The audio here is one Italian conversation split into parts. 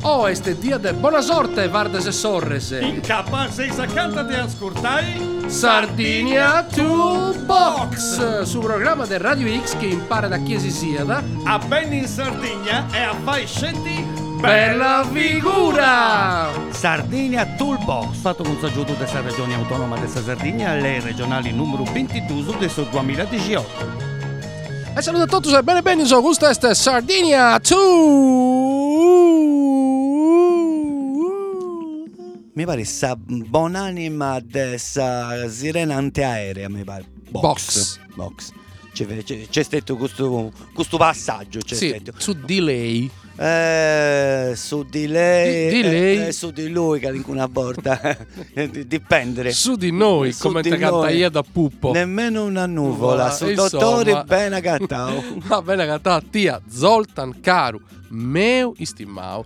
Oh, este dia de buona sorte, Vardes e Sorres. In capa 650 de ascoltai Sardinia Toolbox, su programma del Radio X che impara da chi si sieda a ben in Sardegna e a fai scendi bella figura. Sardinia Toolbox, fatto con saggiuto della regione autonoma della Sardegna, le regionali numero 22 del 2018. E saluto a tutti e bene, so gusto este Sardinia 2. Mi pare sa buonanima dessa sirena antiaerea, mi pare. Box. C'è stato questo passaggio, c'è sì, stato. su di lei. Su di lei, di lei. Su di lui che una volta dipende. Su di noi, Su come di te canta noi. io da puppo. Nemmeno una nuvola, su Insomma. dottori bene cattao. Va bene cantata tia Zoltan Caru meu istimau.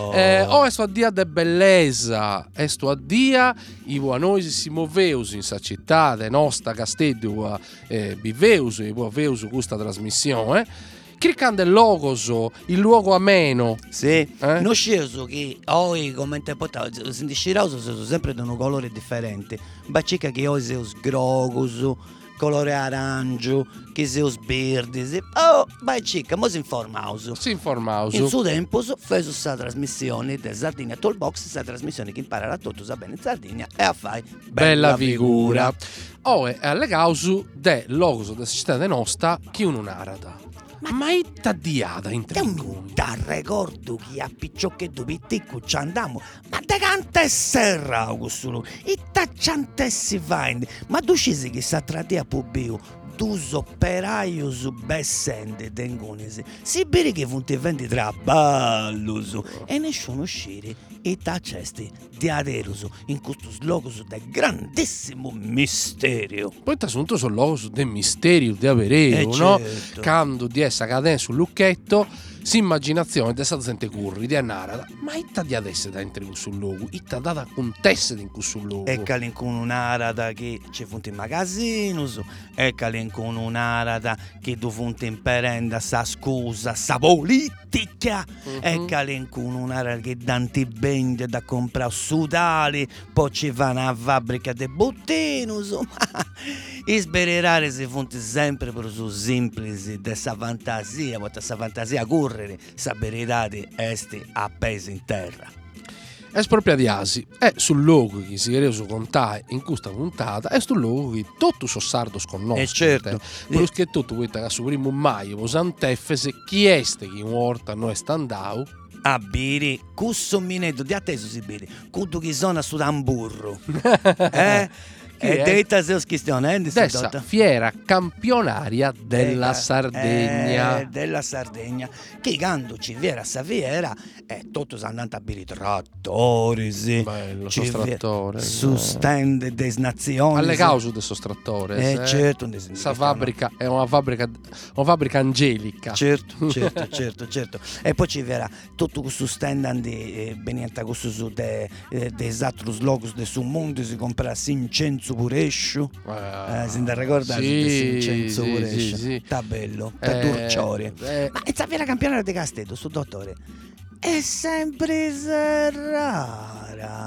O esto a dia de bellezza, esto a dia a noi si muoveus in sa città de nostra Castedio viveus e aveus questa trasmissione. Cliccando il logoso, il luogo ameno. Sì, non sceso che oggi come te potete sentire sono sempre di un colore differente. Baccica che oggi sei sgrogoso, colore arancio, che sei verde. Oh, baccica, mo si informaus. In suo tempo fece questa trasmissione di Sardinia Toolbox, questa trasmissione che impara a tutto sa bene in Sardegna e a fare bella figura. O è alle cause del logoso della città de nostra che non arada. Ma è tadiata in Triconi. Da ricordo che a picciochetto pitticco ci andammo, ma da canta serra questo e tacciante si fai, ma tu scesi che sa tratea pubblico dus operaios bessende tengonesi si bere che funti vendi traballos e nessuno uscire e taccesti di aderuso in questo locus del grandissimo misterio. Poi t'assunto sul locus del misterio di Avereo, no? Certo. Quando di essa cadere sul lucchetto si immaginazione di essa gente curri di annara, ma itta di adesso da entrare in sul luogo, itta data contesse in questo luogo. E calin con un'arada che ci funti in magazzino, e calin con un'arada che tu funti in perenda sa scusa, sa politica, e calin con un'arada che danti bende da comprare sudali, poi ci vanno a fabbrica de bottino, insomma. E sperare si funti sempre per su semplici dessa fantasia, ma questa fantasia correre, sa verità esti appesa in terra. Espropriadiasi è sul luogo che si è reso contare in questa puntata, è sul luogo che tutto so sardo sconosce. Certo. Quello che tutto questo che su primo maio posanteffese chi este che in orta noi standau a bere questo minetto di atteso si bere tutto che sono su tamburro e detta se questione dessa fiera campionaria della Sardegna della Sardegna che quando ci viera sta fiera tutto si andando a bere trattori bello sostrattore su stand des nazioni alle cause del sostrattore certo questa fabbrica è una fabbrica angelica certo e poi ci verrà tutto questo stand benienta questo su de esatto logos de su mondo si compra Sincenzo Purescio si da ricordare di Sincenzo Purescio sì. Sta bello per Durciori ma è vera campionato di Castedo sto dottore è sempre serrata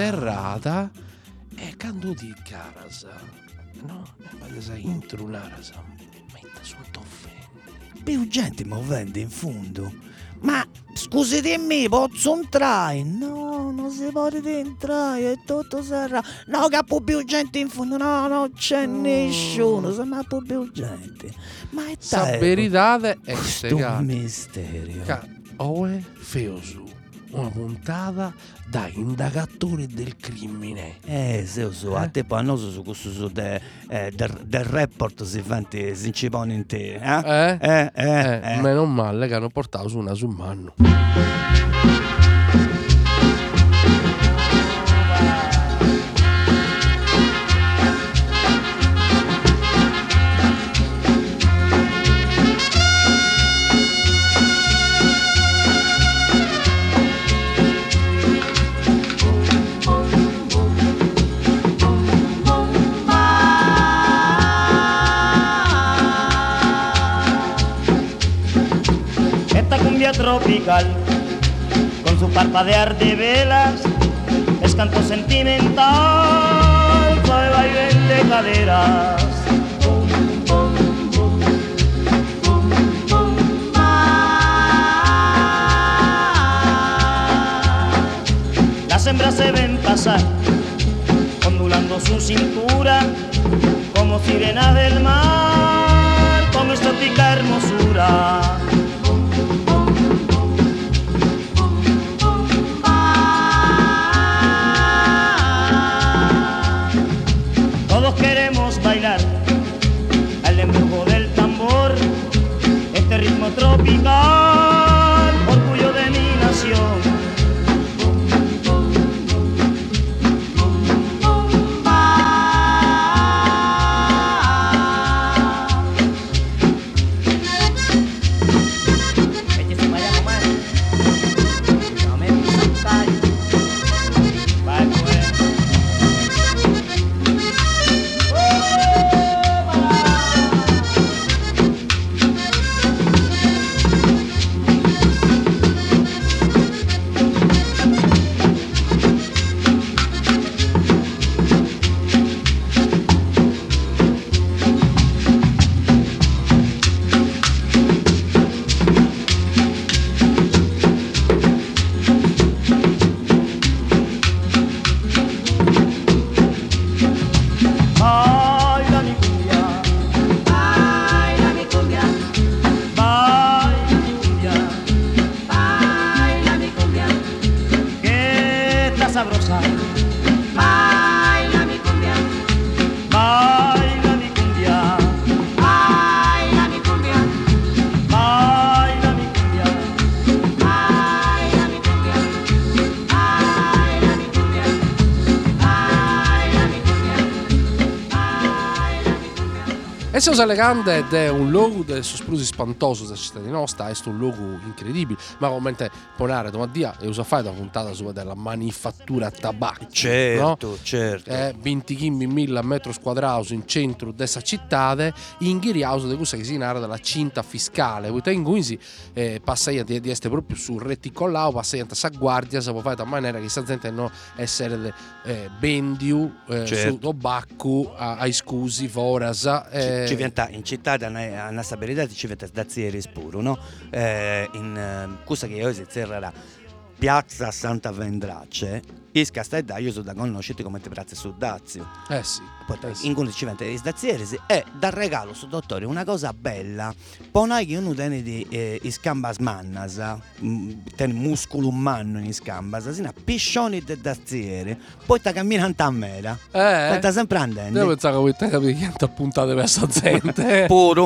e quando di carasa no quando sei intro un'arasa metta sotto offendi più gente muovendo in fondo ma scusi di me posso entrare no non si può entrare è tutto serrato no che può più gente in fondo no non c'è nessuno ma può più gente ma è sa verità è questo misterio oe feosu una puntata da indagatori del crimine a te poi non so su questo su del report si fanti si ci pone in te meno male che hanno portato su una summanno. Tropical con su parpadear de velas es canto sentimental, suave vaivén de caderas. Las hembras se ven pasar, ondulando su cintura, como sirenas del mar, con exótica hermosura. Todos queremos bailar al embrujo del tambor, este ritmo tropical, orgullo de mi nación. Sabrosa, baila mi cumbia, baila mi cumbia, baila mi cumbia, baila mi cumbia, baila mi cumbia, baila mi cumbia, baila mi cumbia, baila mi cumbia. E se elegante ed è un luogo del sosprusi spantoso della città di nostra, è un luogo incredibile, ma come ponare domattina e usa fare da puntata su della manifattura tabacco, Certo, no? certo. 20.000 metri quadrati in centro di questa città, in Ghiriauso di questa che si narra della cinta fiscale, in cui si passa di essere proprio sul reticolao, passa a sa guardia, si può fare in maniera che questa gente non essere bendiu su tabacco ai scusi, foras. Ci viene in città da una stabilità ci viene da zieri spuro, no? In cosa che io si zerrerà Piazza Santa Vendrace, i castellai io sono da conoscere come te prezzi su Dazio. Sì. In cui ci viene i dazzieri e da regalo su dottore una cosa bella, ponai che uno tiene di scambas mannas, tiene muscolo umano in scambas, sino piscioni de dazzieri, poi ti cammina a mera. Sta sempre andando. Devo pensare che voi te capite che ti appuntate per questa gente. Puro.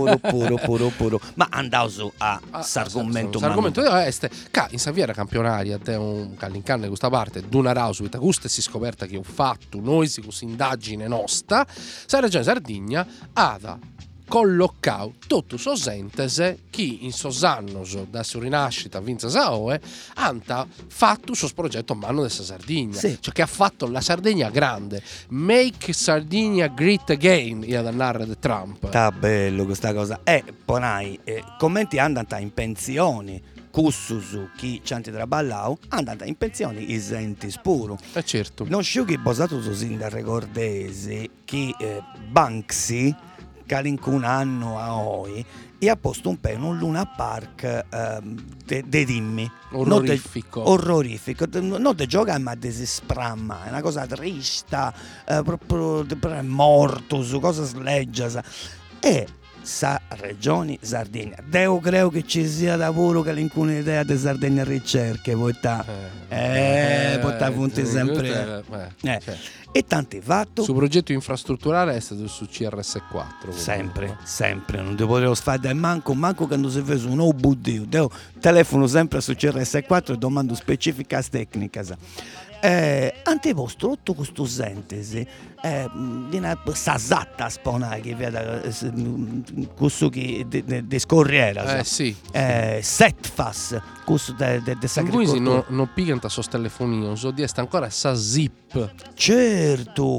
Ma andavo su a s'argomento. L'argomento è in Saviera campionaria è un callincanne questa parte d'una rausvita, questa si scoperta che ho fatto noi si questa indagine nostra, la regione Sardegna ha colloccato tutto so sentese chi in sos annos da sua rinascita Vinza Saoe hanno fatto il suo progetto a mano della Sardegna, sì. Cioè che ha fatto la Sardegna grande, make Sardinia great again, ia da narrare di Trump. Sta bello questa cosa. Ponai commenti andano in pensioni cussus chi ci hanno traballato andano in pensione i senti spuro. Certo. Non sciughi basato su sinda ricordesi che Banksy che un anno a oggi e ha posto un pelo un Luna Park de dimmi orrorifico non de giocare ma de si spramma, è una cosa trista, proprio morto su cosa sleggia e sa regione Sardegna. Io credo che ci sia lavoro che alcune idea di Sardegna ricerche porta punti sempre e tanti fatto su progetto infrastrutturale è stato su CRS4 sempre non ti potevo fare manco quando si vede un obudio io telefono sempre su CRS4 e domando specifica tecnica ante vostro tutto questo sentesi di una sasatta spona che veda questo che de scorriera setfas questo de sacrificio non pigliano sul telefonino so di essere ancora sa zip certo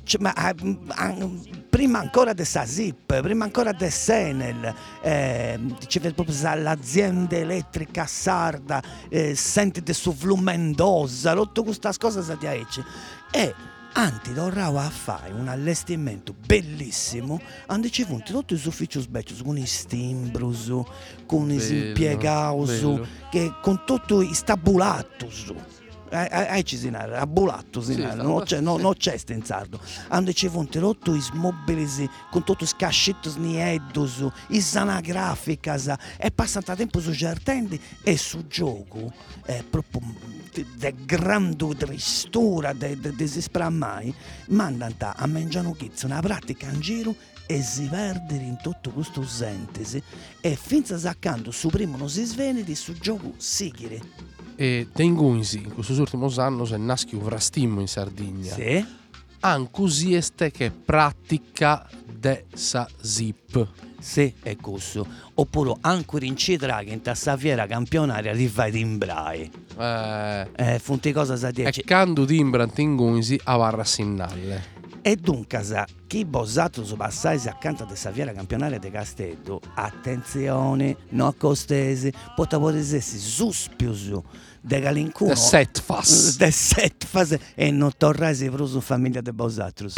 prima ancora di SASIP, prima ancora di Senel, ci vede proprio l'azienda elettrica sarda, senti di su Mendoza, tutte queste cose si e anti tornava a fare un allestimento bellissimo, hanno ci punti tutti gli uffici sbecci con i stimbrus, con i impiegati, con tutto i stabulatus. Ci si narra, a bulatto si narra, non c'è stenzardo. Hanno ricevuto tutto i mobili con tutti i cascetti nieddos, i anagraficas e passano tempo su giartendi e su gioco proprio de grande tristura de si spramai mandano a mangiare una pratica in giro e si perdere in tutto questo sentisi e finza saccando su primo si sveni su gioco sigiri. E tengunsi in questi ultimi anni se naschi un vrastimmo in Sardegna. Sì. Anche este che pratica de sa zip. Sì, è questo. Oppure anche in Citraga in tassafiera campionaria li fai timbrai. Funti cosa sa dire? E quando timbra tengunsi a varra sinnalle. E dunque, chi bosato su passaggi accanto alla Saviera campionaria di Castello, attenzione, non costesi, potrebbe essere suspioso de galincuno. De setfas. De setfas e non tornare per su famiglia de bosatrus.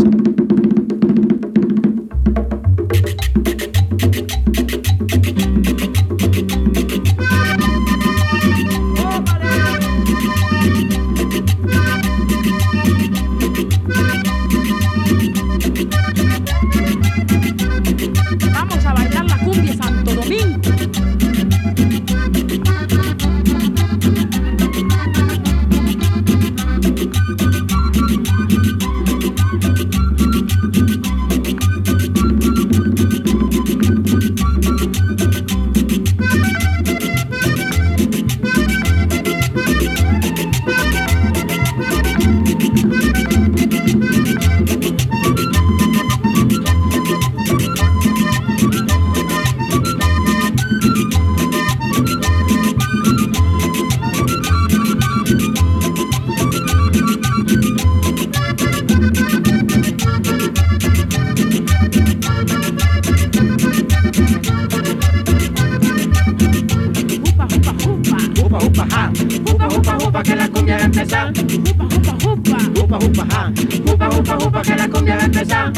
Vamos a bailar la cumbia Santo Domingo. que la cumbia va a empezar. Upa, upa, ja. Upa, que la cumbia va a empezar.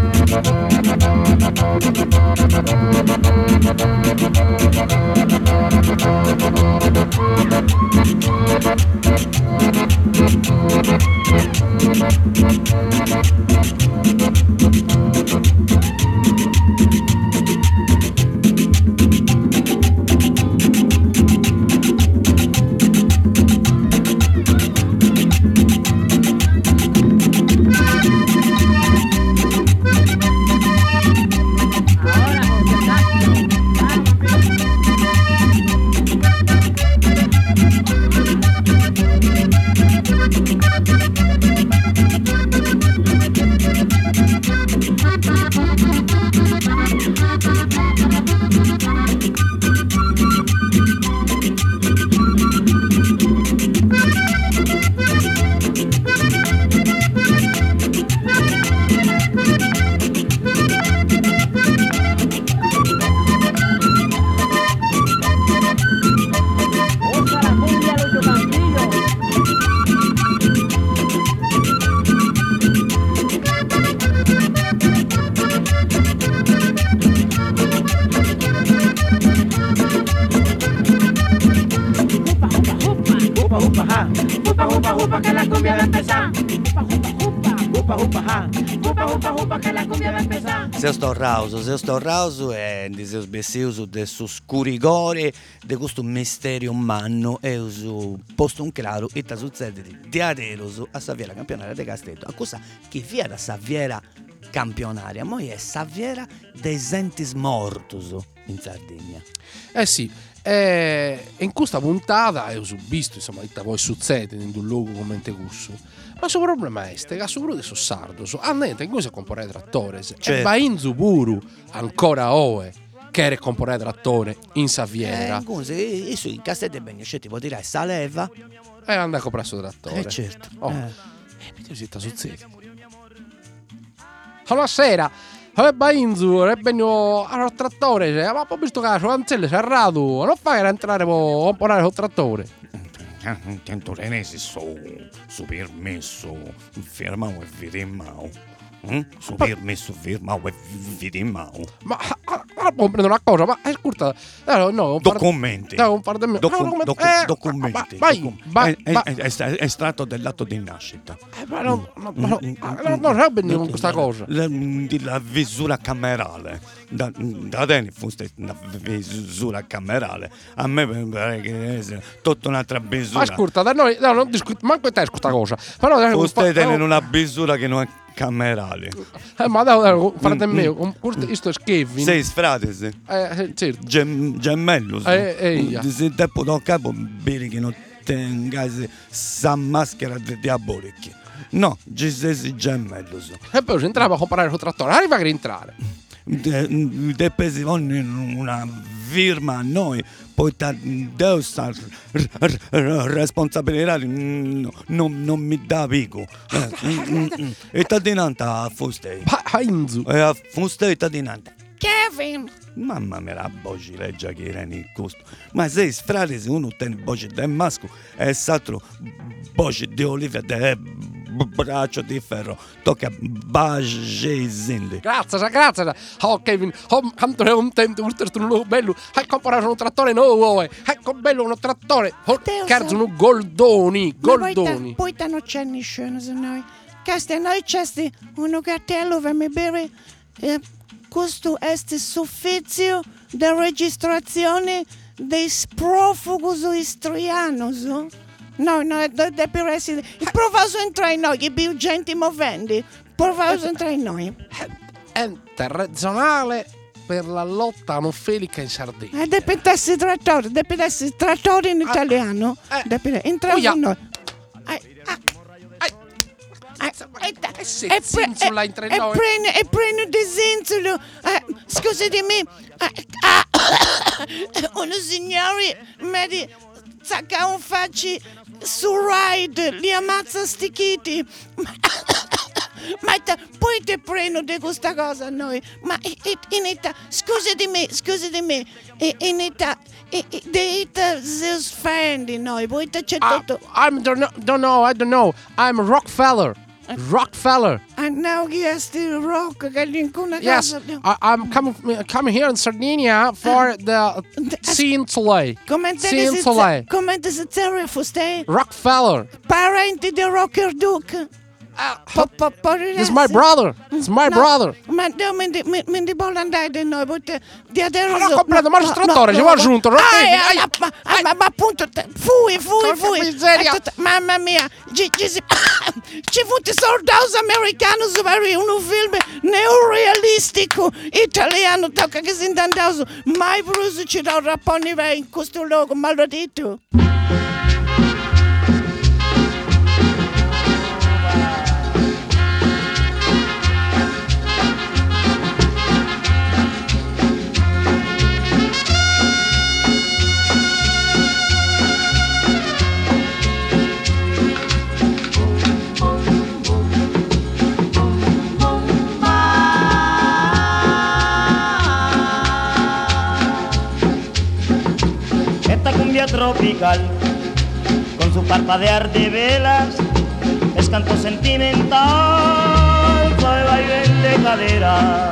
Upa, que la cumbia va a empezar. Upa, que la cumbia va a empezar. Se sto rauso e di seus bessius de su scurigore de questo misterio umano e su posto un claro e ta succede di aderos a Saviera campionaria de Castello. A cosa che via da Saviera campionaria, ma è Saviera dei sentis mortus in Sardegna. Eh sì, in questa puntata ho visto, insomma, che poi succede in un luogo come questo. Ma il problema è che soprattutto sono sardo, andate in cosa comprare trattore. Certo. E va in Zuburu ancora oe che era comprare trattore in Saviera. Io in Castello e Begnoscetti può dire sa leva. E andare a comprare questo trattore. Certo. Oh. Vedi cosa succede? una sera Bainzu è venuto al trattore, ma poi visto che la canzella è serrato, non fai entrare a comprare il trattore. Tento renesi su permesso, firmao e vediamo. Su permesso, firmao e vediamo. Ma comprendo una cosa, ma ascolta, no, documenti. Documenti. Vai. Estratto dell'atto di nascita. Ma non so bene con questa cosa. La visura camerale. Da te fosse una visura camerale. A me pare che sia tutta un'altra visura. Ascolta, da noi non discutiamo manco te questa cosa. Però foste tenere una visura che non è camerale. Ma dai, frate mio, questo è Kevin. Sei frate, certo. Gemello. Se tempo da capo bere che non tengai sa maschera di diabolici. No, ci sei gemello. E poi entrava a comprare il trattore, arriva a rientrare. Depesi una firma a noi, poi devo stare responsabilità non mi dà pico. E sta dinanzi a Fustei. Heinzu. E a Fustei sta dinanzi. Kevin. Mamma mia, la voce legge che era in costo. Ma se frate, se uno tiene voce del maschio e l'altro voce di Olivia del braccio di ferro, tocca bagesinde. Grazie. Oh Kevin, quanto è un tempo un bello. Hai comprato un trattore nuovo, ecco bello un trattore. Cazzo, un goldoni. Poi non c'è nessuno se noi. Che noi c'è un cartello per me bere. Questo è il suffizio di registrazione dei sprofugos istrianos. No, per essere. Provato a entrare in noi, i più gente movendi. Provato a entrare in noi. È internazionale per la lotta anofelica in Sardegna. Deve essere trattore in italiano. Deve entrare in noi. E prendo desenzolo. Scusatemi. Uno signore mi sacca un facci su ride, li ammazza stichiti. Ma poi ti prendo di questa cosa a noi. Ma in età, scusatemi, in età, di età si offende noi, poi c'è tutto. I don't know. I'm Rockefeller. And now yes, the rock che yes, I'm coming here in Sardinia for the Cinzolay. Come si chiama Fustei? Rockefeller. Parenti di Rocker Duke. It's my brother. Ma mi vuole andare di noi, di adesso. Ma comprato, ma il trattore ci va giunto. Ma appunto, fui. Mamma mia, ci fu i soldati americani per un film neorealistico italiano, tocca che si intendesse mai Bruce ci dà un rappone in questo luogo, maledetto. Tropical, con su parpadear de velas, es canto sentimental, suave baile de caderas.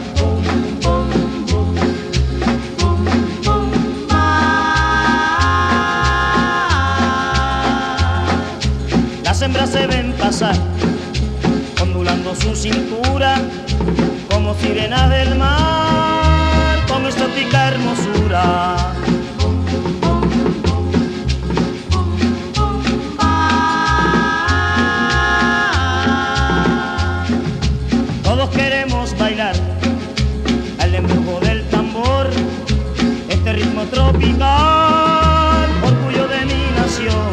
Las hembras se ven pasar, ondulando su cintura, como sirenas del mar, con exótica hermosura. Al embrujo del tambor, este ritmo tropical, orgullo de mi nación.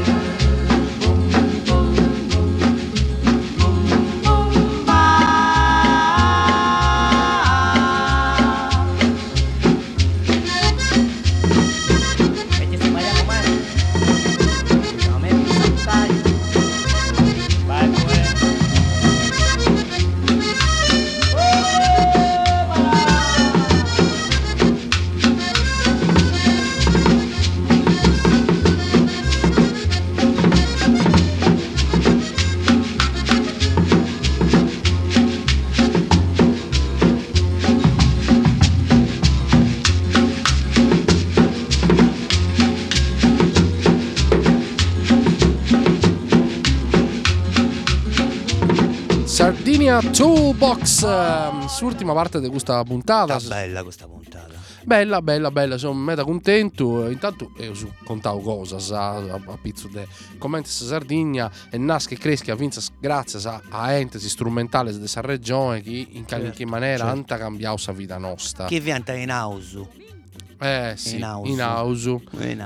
Sardinia Toolbox, sull'ultima parte di questa puntata. Bella questa puntata. Bella, sono meta contento. Intanto io contavo cosa a pizzo de commenti sa Sardigna e nasce e cresce grazie a enti strumentali di questa regione che in qualche maniera hanno cambiato la vita nostra. Che viene in ausu. Sì, in ausu.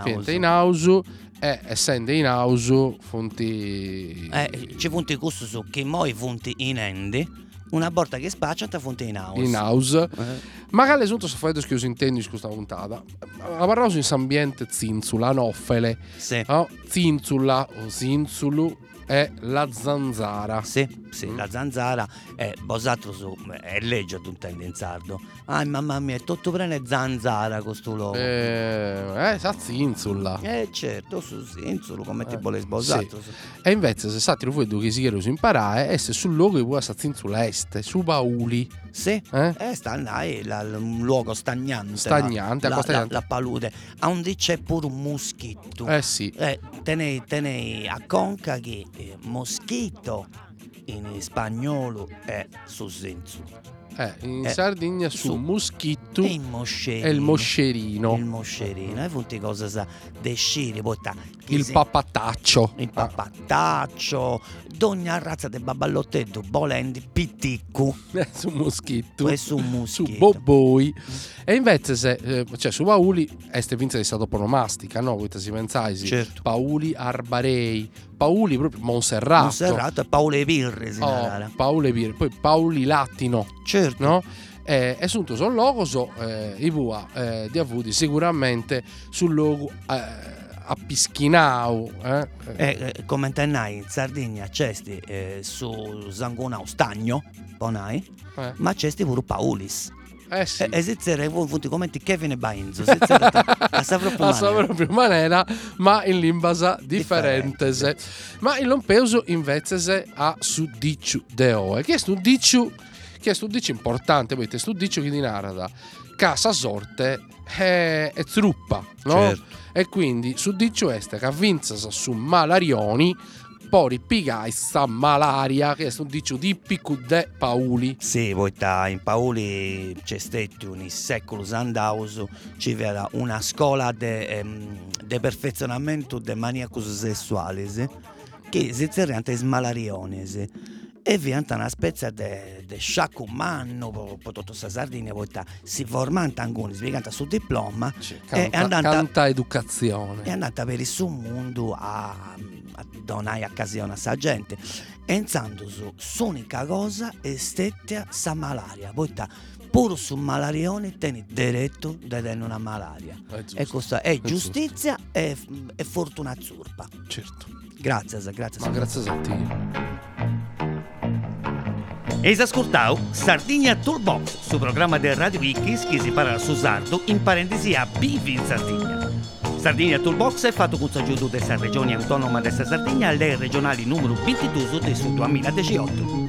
Essendo in ausu funti ci funti questo su che moi funti in ende una volta che spacciano funti in house. Magari l'esunto se fai che usi intendi questa puntata la parliamo in ambiente zinzula anofele, sì. No? Zinzula o zinzulu è la zanzara. Sì, la zanzara è basato su è legge ad un tempo in sardo. Ai mamma mia, è tutto prende zanzara questo logo. Sa zinzula. Certo, su zinzulu come ti vuole sbasato. Sì. E invece se sa lo vedo che si chiede imparare è se sul logo vuoi sa zinzula este, su bauli. Sì, sta un luogo stagnante. La palude. Onde c'è pure un moschito. Sì. Tenei a conca che moschito in spagnolo è su zinzulu. In Sardegna su moschito e il moscerino. Il moscerino. E funti cosa sa desciri botta. Il papataccio. Il papataccio. D'ogni razza de baballottedo bolendi piticcu. Su moschito. E su moschito. Su boboi. E invece se su Pauli este vinza di stato pronomastica, no? Questa si pensaisi. Certo. Pauli Arbarei. Pauli proprio Monserrato e Paole Pirri Paole Pirri, poi Pauli Latino, certo, no? E sunto sul logo i vua di avuti sicuramente sul logo a Pischinau come tenai in Sardegna c'esti su Zangonau Stagno ponai ma c'esti pure Paulis. Sì. Esizzere funti commenti Kevin e Bainzo a sa proprio maniera ma in limbasa differente. Ma il lompeuso invece a su dicciu deo che è un dicciu importante, poi questo dicciu che di narada casa sorte è truppa, no? Certo. E quindi su dicciu este che vinza su malarioni poi pigai sta malaria che è un dicciu tipico de Pauli. Sì, poi in Pauli c'è stato un secolo andaus ci vera una scuola de perfezionamento de maniacos sessuales che si zerriante smalariones e vianta una specie de sciacco umano per tutta la Sardegna poi si formanta alcuni spiegata sul diploma canta educazione è andata per il suo mondo a donare occasione a sa gente pensando su unica cosa è stata sa malaria poi pure su malarione tieni diretto di tenere una malaria e questa è giustizia e fortuna zurpa. Certo. Grazie a te. Eis ascoltau Sardigna Toolbox, su programma del Radio Wikis che si parla su sardo in parentesi a Bivi in Sardegna. Sardigna Toolbox è fatto con l'aiuto della regione autonoma della Sardegna alle regionali numero 22 del 2018.